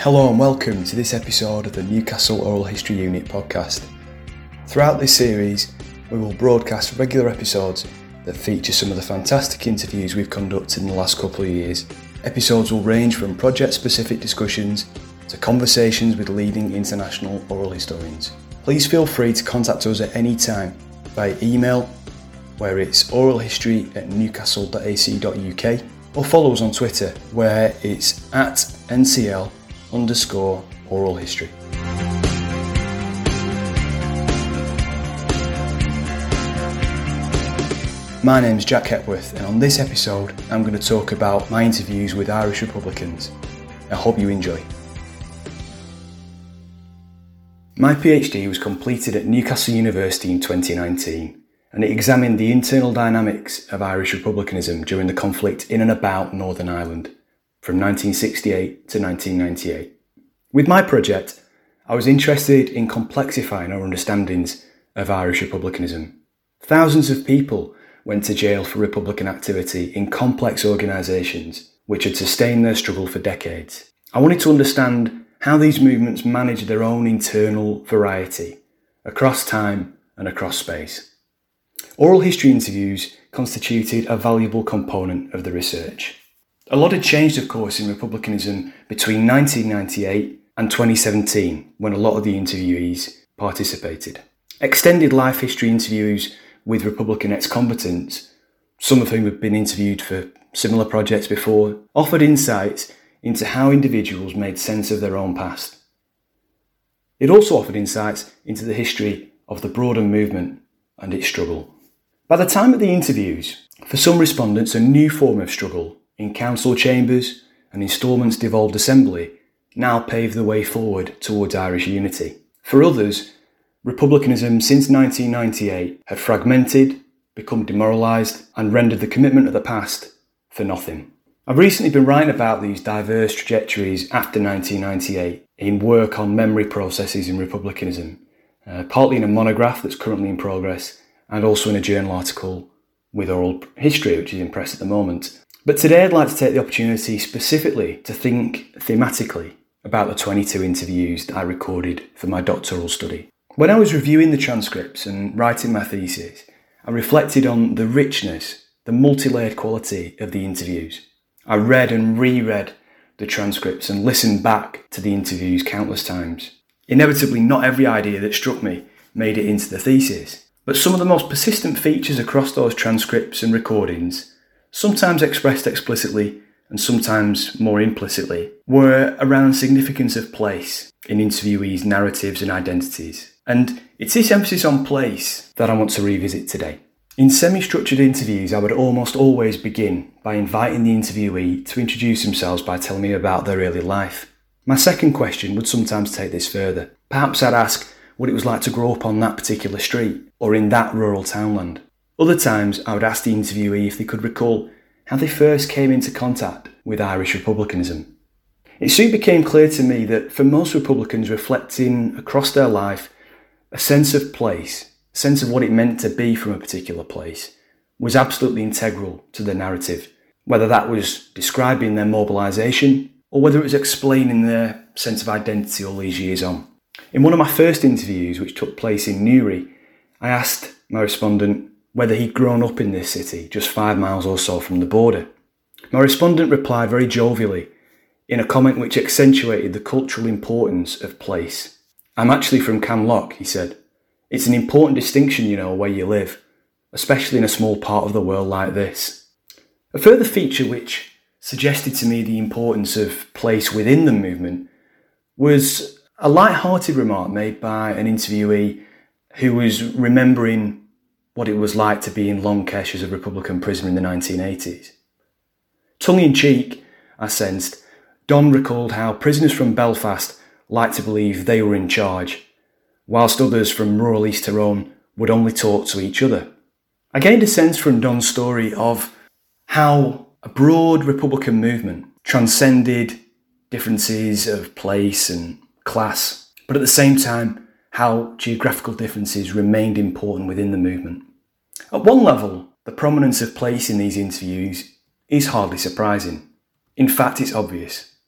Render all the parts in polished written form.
Hello and welcome to this episode of the Newcastle Oral History Unit podcast. Throughout this series, we will broadcast regular episodes that feature some of the fantastic interviews we've conducted in the last couple of years. Episodes will range from project-specific discussions to conversations with leading international oral historians. Please feel free to contact us at any time by email, where it's oralhistory@newcastle.ac.uk, or follow us on Twitter, where it's @NCL_oral history. My name's Jack Hepworth, and on this episode I'm going to talk about my interviews with Irish Republicans. I hope you enjoy. My PhD was completed at Newcastle University in 2019, and it examined the internal dynamics of Irish republicanism during the conflict in and about Northern Ireland, from 1968 to 1998. With my project, I was interested in complexifying our understandings of Irish republicanism. Thousands of people went to jail for Republican activity in complex organisations which had sustained their struggle for decades. I wanted to understand how these movements managed their own internal variety across time and across space. Oral history interviews constituted a valuable component of the research. A lot had changed, of course, in republicanism between 1998 and 2017, when a lot of the interviewees participated. Extended life history interviews with Republican ex-combatants, some of whom had been interviewed for similar projects before, offered insights into how individuals made sense of their own past. It also offered insights into the history of the broader movement and its struggle. By the time of the interviews, for some respondents, a new form of struggle in council chambers and Instalment's devolved assembly now paved the way forward towards Irish unity. For others, republicanism since 1998 had fragmented, become demoralised, and rendered the commitment of the past for nothing. I've recently been writing about these diverse trajectories after 1998 in work on memory processes in republicanism, partly in a monograph that's currently in progress, and also in a journal article with oral history, which is in press at the moment. But today I'd like to take the opportunity specifically to think thematically about the 22 interviews that I recorded for my doctoral study. When I was reviewing the transcripts and writing my thesis, I reflected on the richness, the multi-layered quality of the interviews. I read and reread the transcripts and listened back to the interviews countless times. Inevitably, not every idea that struck me made it into the thesis, but some of the most persistent features across those transcripts and recordings, sometimes expressed explicitly and sometimes more implicitly, were around significance of place in interviewees' narratives and identities. And it's this emphasis on place that I want to revisit today. In semi-structured interviews, I would almost always begin by inviting the interviewee to introduce themselves by telling me about their early life. My second question would sometimes take this further. Perhaps I'd ask what it was like to grow up on that particular street or in that rural townland. Other times, I would ask the interviewee if they could recall how they first came into contact with Irish republicanism. It soon became clear to me that for most Republicans reflecting across their life, a sense of place, a sense of what it meant to be from a particular place, was absolutely integral to the narrative, whether that was describing their mobilisation or whether it was explaining their sense of identity all these years on. In one of my first interviews, which took place in Newry, I asked my respondent whether he'd grown up in this city, just 5 miles or so from the border. My respondent replied very jovially, in a comment which accentuated the cultural importance of place. "I'm actually from Camlock," he said. "It's an important distinction, where you live, especially in a small part of the world like this." A further feature which suggested to me the importance of place within the movement was a light-hearted remark made by an interviewee who was remembering what it was like to be in Long Kesh as a Republican prisoner in the 1980s. Tongue-in-cheek, I sensed, Don recalled how prisoners from Belfast liked to believe they were in charge, whilst others from rural East Tyrone would only talk to each other. I gained a sense from Don's story of how a broad Republican movement transcended differences of place and class, but at the same time, how geographical differences remained important within the movement. At one level, the prominence of place in these interviews is hardly surprising. In fact, it's obvious.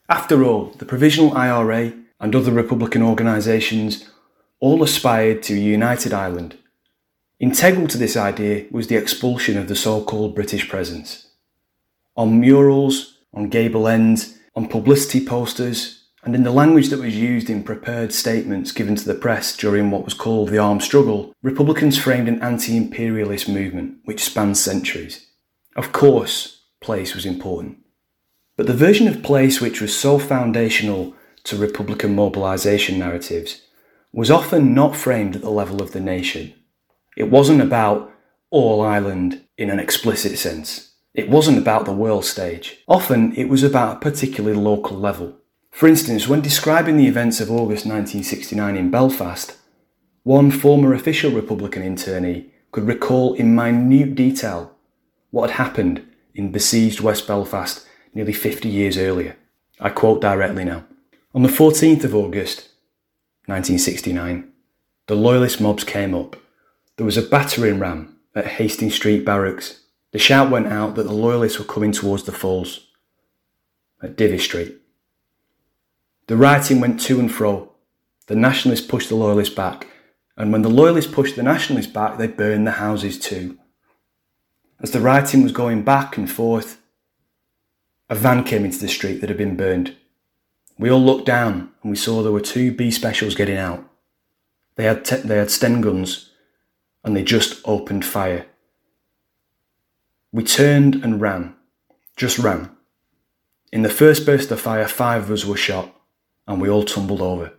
After all, the Provisional IRA and other Republican organisations all aspired to a united Ireland. Integral to this idea was the expulsion of the so-called British presence. On murals, on gable ends, on publicity posters, and in the language that was used in prepared statements given to the press during what was called the armed struggle, Republicans framed an anti-imperialist movement which spanned centuries. Of course, place was important. But the version of place which was so foundational to Republican mobilisation narratives was often not framed at the level of the nation. It wasn't about all Ireland in an explicit sense. It wasn't about the world stage. Often it was about a particularly local level. For instance, when describing the events of August 1969 in Belfast, one former official Republican internee could recall in minute detail what had happened in besieged West Belfast nearly 50 years earlier. I quote directly now. On the 14th of August 1969, the Loyalist mobs came up. There was a battering ram at Hastings Street Barracks. The shout went out that the Loyalists were coming towards the Falls at Divis Street. The rioting went to and fro. The Nationalists pushed the Loyalists back, and when the Loyalists pushed the Nationalists back, they burned the houses too. As the rioting was going back and forth, a van came into the street that had been burned. We all looked down and we saw there were two B specials getting out. They had Sten guns and they just opened fire. We turned and ran, just ran. In the first burst of fire, 5 of us were shot and we all tumbled over.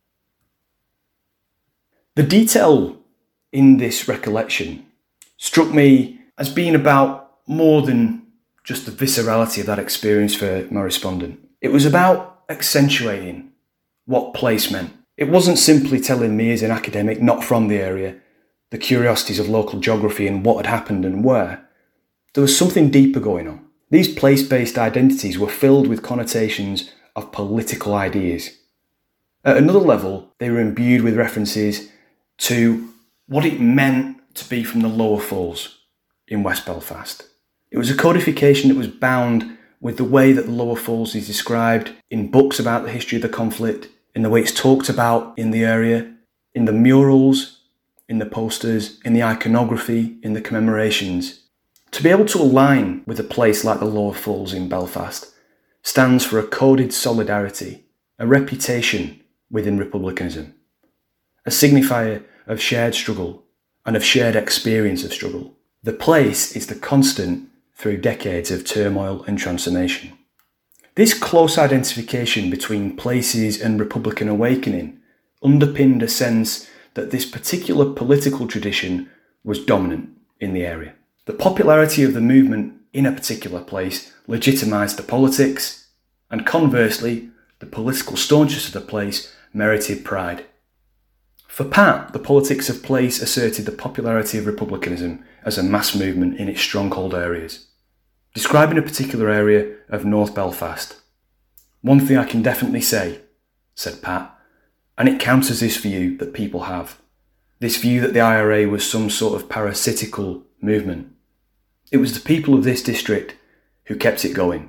The detail in this recollection struck me as being about more than just the viscerality of that experience for my respondent. It was about accentuating what place meant. It wasn't simply telling me as an academic not from the area the curiosities of local geography and what had happened and where. There was something deeper going on. These place-based identities were filled with connotations of political ideas. At another level, they were imbued with references to what it meant to be from the Lower Falls in West Belfast. It was a codification that was bound with the way that the Lower Falls is described in books about the history of the conflict, in the way it's talked about in the area, in the murals, in the posters, in the iconography, in the commemorations. To be able to align with a place like the Lower Falls in Belfast stands for a coded solidarity, a reputation within republicanism, a signifier of shared struggle and of shared experience of struggle. The place is the constant through decades of turmoil and transformation. This close identification between places and Republican awakening underpinned a sense that this particular political tradition was dominant in the area. The popularity of the movement in a particular place legitimised the politics, and conversely, the political staunchness of the place merited pride. For Pat, the politics of place asserted the popularity of republicanism as a mass movement in its stronghold areas. Describing a particular area of North Belfast, "One thing I can definitely say," said Pat, and it counters this view that people have. This view that the IRA was some sort of parasitical movement. It was the people of this district who kept it going.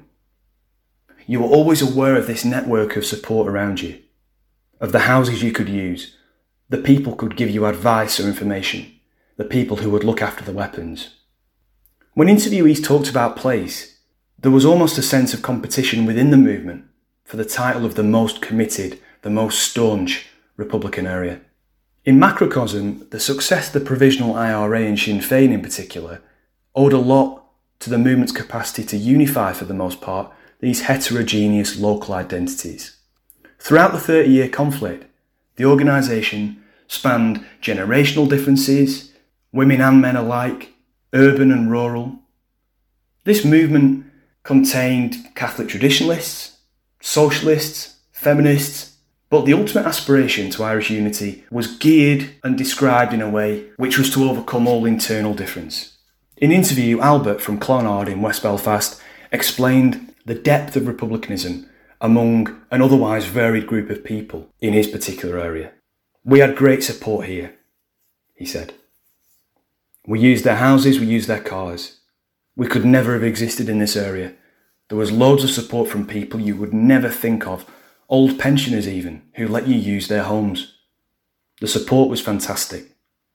You were always aware of this network of support around you, of the houses you could use, the people could give you advice or information, the people who would look after the weapons. When interviewees talked about place, there was almost a sense of competition within the movement for the title of the most committed, the most staunch Republican area. In macrocosm, the success of the Provisional IRA and Sinn Féin in particular owed a lot to the movement's capacity to unify, for the most part, these heterogeneous local identities. Throughout the 30-year conflict, the organisation spanned generational differences, women and men alike, urban and rural. This movement contained Catholic traditionalists, socialists, feminists, but the ultimate aspiration to Irish unity was geared and described in a way which was to overcome all internal difference. In an interview, Albert from Clonard in West Belfast explained the depth of republicanism among an otherwise varied group of people in his particular area. "We had great support here," he said. "We used their houses, we used their cars. We could never have existed in this area There was loads of support from people you would never think of, old pensioners even, who let you use their homes. The support was fantastic.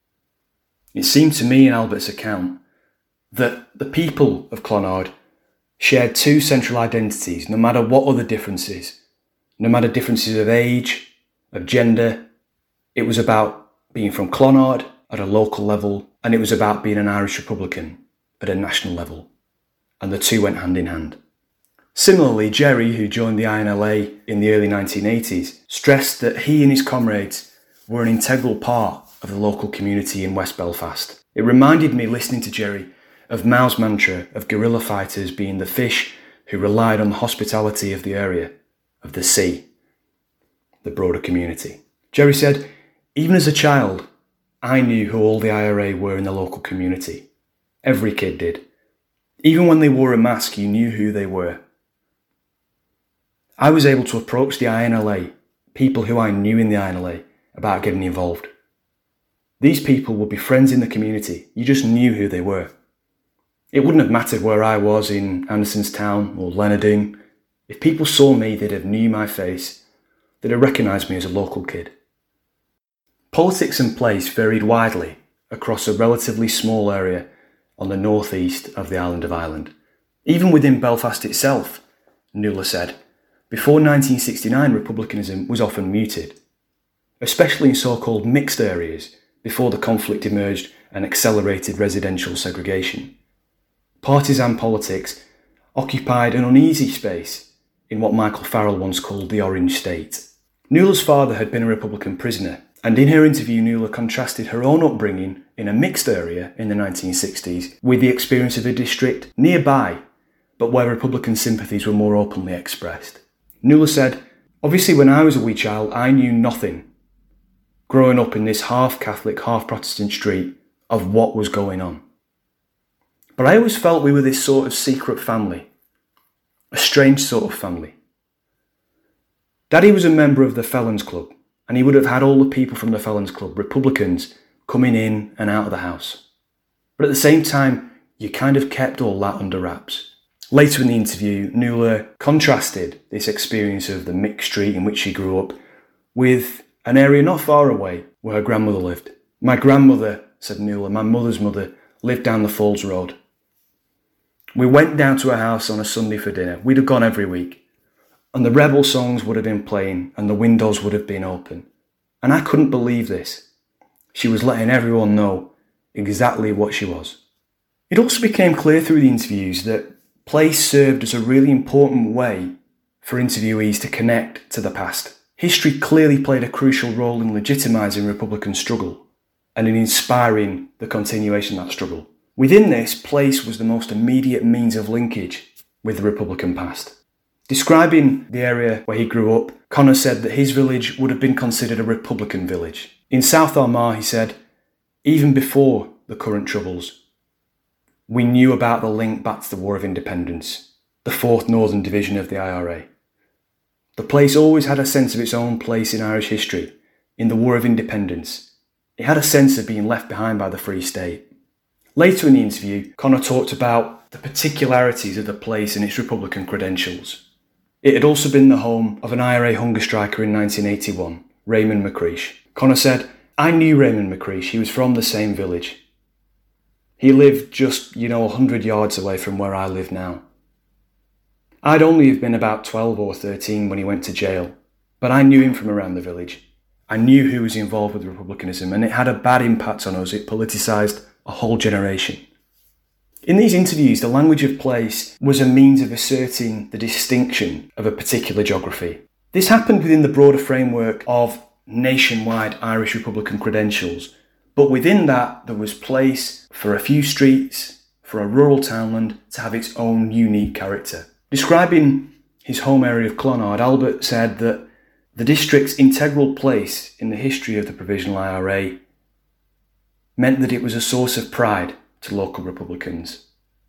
It seemed to me in Albert's account that the people of Clonard shared two central identities, no matter what other differences, no matter differences of age, of gender. It was about being from Clonard at a local level, and it was about being an Irish Republican at a national level, and the two went hand in hand. Similarly, Jerry, who joined the INLA in the early 1980s, stressed that he and his comrades were an integral part of the local community in West Belfast. It reminded me, listening to Jerry, of Mao's mantra of guerrilla fighters being the fish who relied on the hospitality of the area, of the sea, the broader community. Jerry said, even as a child, I knew who all the IRA were in the local community. Every kid did. Even when they wore a mask, you knew who they were. I was able to approach the INLA, people who I knew in the INLA, about getting involved. These people would be friends in the community. You just knew who they were. It wouldn't have mattered where I was in Andersonstown or Leonarding. If people saw me, they'd have knew my face. They'd have recognised me as a local kid. Politics and place varied widely across a relatively small area on the northeast of the island of Ireland. Even within Belfast itself, Nuala said, before 1969 republicanism was often muted, especially in so-called mixed areas before the conflict emerged and accelerated residential segregation. Partisan politics occupied an uneasy space in what Michael Farrell once called the Orange State. Nuala's father had been a Republican prisoner, and in her interview Nuala contrasted her own upbringing in a mixed area in the 1960s with the experience of a district nearby, but where Republican sympathies were more openly expressed. Nuala said, obviously when I was a wee child I knew nothing, growing up in this half-Catholic, half-Protestant street, of what was going on. But I always felt we were this sort of secret family, a strange sort of family. Daddy was a member of the Felons Club, and he would have had all the people from the Felons Club, Republicans, coming in and out of the house. But at the same time, you kind of kept all that under wraps. Later in the interview, Nuala contrasted this experience of the mixed street in which she grew up with an area not far away where her grandmother lived. My grandmother, said Nuala, my mother's mother, lived down the Falls Road. We went down to her house on a Sunday for dinner. We'd have gone every week. And the rebel songs would have been playing and the windows would have been open. And I couldn't believe this. She was letting everyone know exactly what she was. It also became clear through the interviews that place served as a really important way for interviewees to connect to the past. History clearly played a crucial role in legitimising Republican struggle and in inspiring the continuation of that struggle. Within this, place was the most immediate means of linkage with the Republican past. Describing the area where he grew up, Connor said that his village would have been considered a Republican village. In South Armagh, he said, even before the current troubles, we knew about the link back to the War of Independence, the 4th Northern Division of the IRA. The place always had a sense of its own place in Irish history. In the War of Independence, it had a sense of being left behind by the Free State. Later in the interview, Connor talked about the particularities of the place and its Republican credentials. It had also been the home of an IRA hunger striker in 1981, Raymond McCreesh. Connor said, I knew Raymond McCreesh, he was from the same village. He lived just, 100 yards away from where I live now. I'd only have been about 12 or 13 when he went to jail, but I knew him from around the village. I knew who was involved with Republicanism, and it had a bad impact on us. It politicised a whole generation. In these interviews, the language of place was a means of asserting the distinction of a particular geography. This happened within the broader framework of nationwide Irish Republican credentials, but within that there was place for a few streets, for a rural townland to have its own unique character. Describing his home area of Clonard, Albert said that the district's integral place in the history of the Provisional IRA meant that it was a source of pride to local Republicans.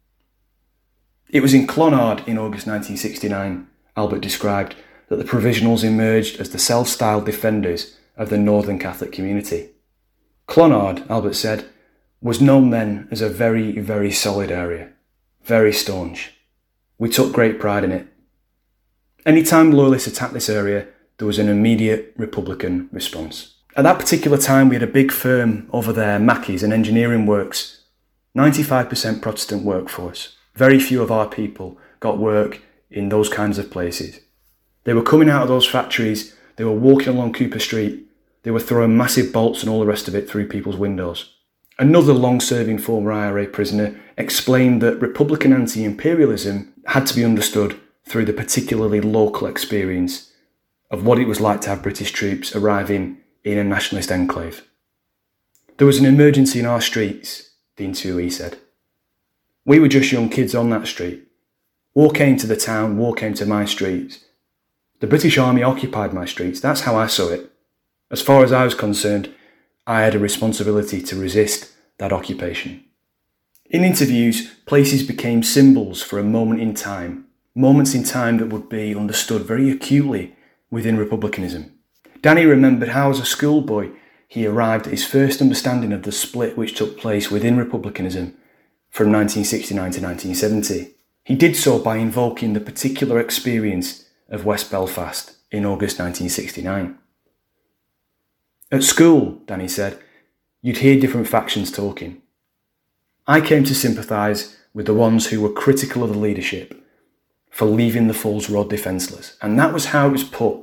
It was in Clonard in August 1969, Albert described, that the Provisionals emerged as the self-styled defenders of the Northern Catholic community. Clonard, Albert said, was known then as a very, very solid area, very staunch. We took great pride in it. Anytime Loyalists attacked this area, there was an immediate Republican response. At that particular time, we had a big firm over there, Mackey's, an engineering works, 95% Protestant workforce. Very few of our people got work in those kinds of places. They were coming out of those factories, they were walking along Cooper Street, they were throwing massive bolts and all the rest of it through people's windows. Another long-serving former IRA prisoner explained that Republican anti-imperialism had to be understood through the particularly local experience of what it was like to have British troops arriving in a nationalist enclave. There was an emergency in our streets, the interviewee said. We were just young kids on that street. War came to the town, war came to my streets. The British Army occupied my streets, that's how I saw it. As far as I was concerned, I had a responsibility to resist that occupation. In interviews, places became symbols for a moment in time, moments in time that would be understood very acutely within republicanism. Danny remembered how as a schoolboy he arrived at his first understanding of the split which took place within republicanism from 1969 to 1970. He did so by invoking the particular experience of West Belfast in August 1969. At school, Danny said, you'd hear different factions talking. I came to sympathise with the ones who were critical of the leadership for leaving the Falls Road defenceless, and that was how it was put.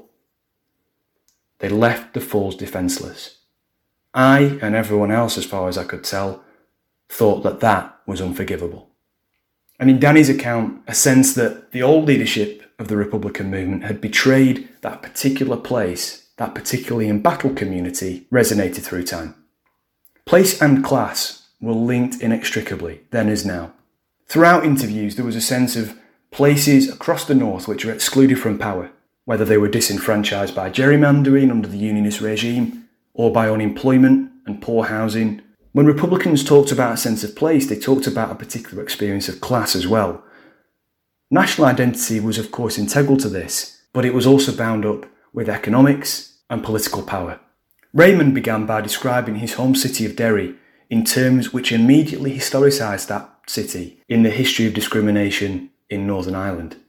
They left the Falls defenceless. I, and everyone else as far as I could tell, thought that that was unforgivable. And in Danny's account, a sense that the old leadership of the Republican movement had betrayed that particular place, that particularly embattled community, resonated through time. Place and class were linked inextricably, then as now. Throughout interviews, there was a sense of places across the north which were excluded from power, whether they were disenfranchised by gerrymandering under the unionist regime, or by unemployment and poor housing. When Republicans talked about a sense of place, they talked about a particular experience of class as well. National identity was of course integral to this, but it was also bound up with economics and political power. Raymond began by describing his home city of Derry in terms which immediately historicised that city in the history of discrimination in Northern Ireland.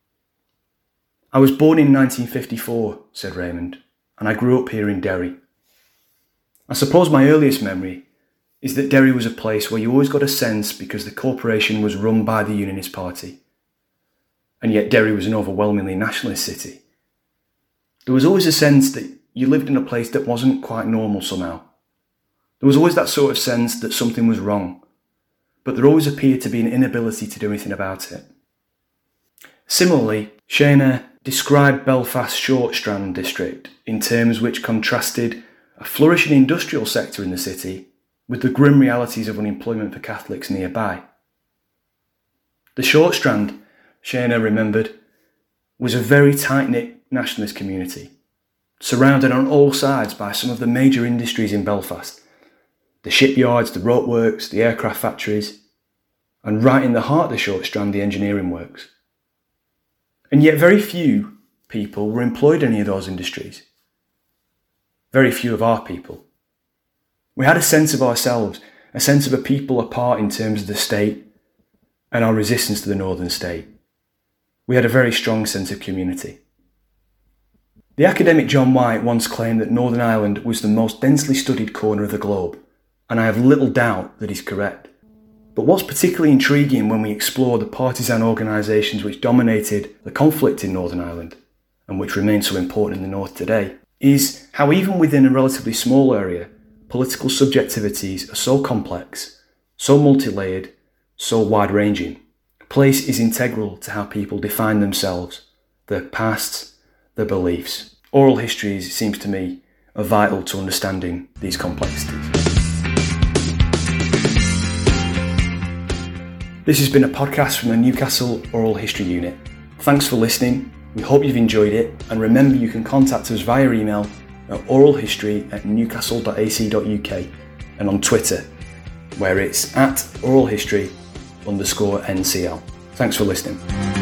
I was born in 1954, said Raymond, and I grew up here in Derry. I suppose my earliest memory is that Derry was a place where you always got a sense because the corporation was run by the Unionist Party, and yet Derry was an overwhelmingly nationalist city. There was always a sense that you lived in a place that wasn't quite normal somehow. There was always that sort of sense that something was wrong, but there always appeared to be an inability to do anything about it. Similarly, Shayner described Belfast's Short Strand district in terms which contrasted a flourishing industrial sector in the city with the grim realities of unemployment for Catholics nearby. The Short Strand, Shayner remembered, was a very tight-knit nationalist community, surrounded on all sides by some of the major industries in Belfast, the shipyards, the ropeworks, the aircraft factories, and right in the heart of the Short Strand, the engineering works. And yet very few people were employed in any of those industries. Very few of our people. We had a sense of ourselves, a sense of a people apart in terms of the state and our resistance to the northern state. We had a very strong sense of community. The academic John White once claimed that Northern Ireland was the most densely studied corner of the globe, and I have little doubt that he's correct. But what's particularly intriguing when we explore the partisan organisations which dominated the conflict in Northern Ireland, and which remain so important in the north today, is how even within a relatively small area, political subjectivities are so complex, so multi-layered, so wide-ranging. Place is integral to how people define themselves, their pasts, their beliefs. Oral histories, it seems to me, are vital to understanding these complexities. This has been a podcast from the Newcastle Oral History Unit. Thanks for listening, we hope you've enjoyed it, and remember you can contact us via email at oralhistory@newcastle.ac.uk and on Twitter, where it's @oralhistory_NCL. Thanks for listening.